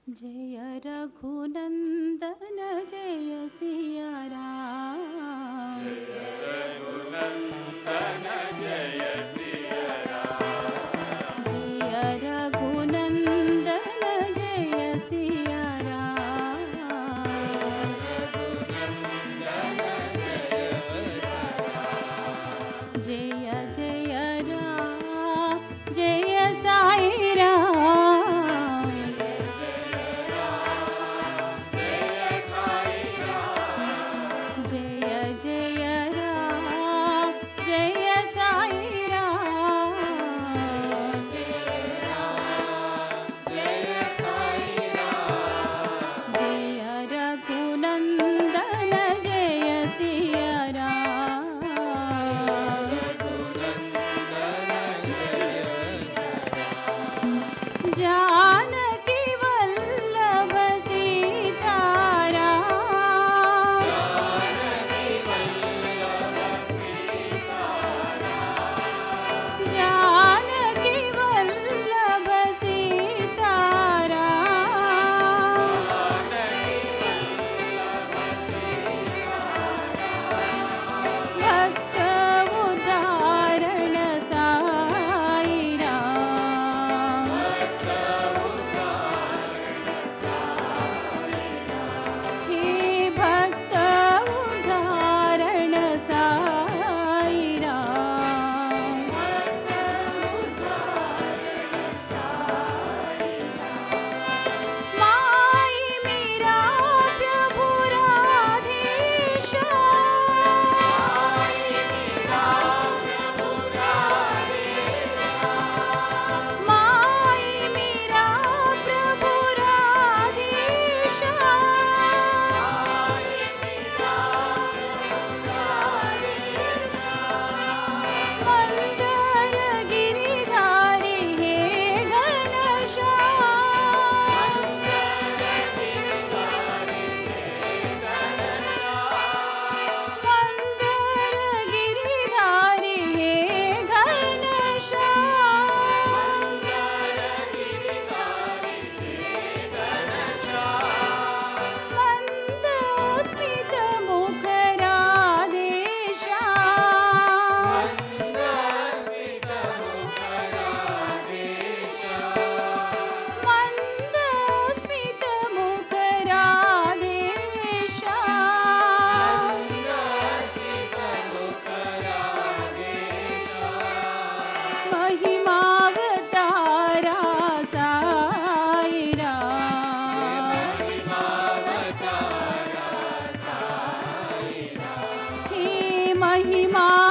जय रघुनंदन जय सिया राम। जय रघुनंदन जय सिया राम। जय रघुनंदन जय सिया राम। रघुनंदन जय सिया राम। जय जय राम जय साई राम। जानकी वल्लभ सीताराम। जानकी वल्लभ सीताराम। जानकी वल्लभ सीताराम। जानकी वल्लभ सीताराम। भक्त उद्धारण साई राम। हे भक्त उद्धारण साई राम। माई मेरा प्रभु राधेशा। माई मेरा प्रभु राधेशा। मंदर गिरिधारी हे घनश्याम। मंदर गिरिधारी हे घनश्याम। मंद स्मित मुख राधेश्याम। मंद स्मित मुख राधेश्याम। महिमावतारा साई राम। हे महिमा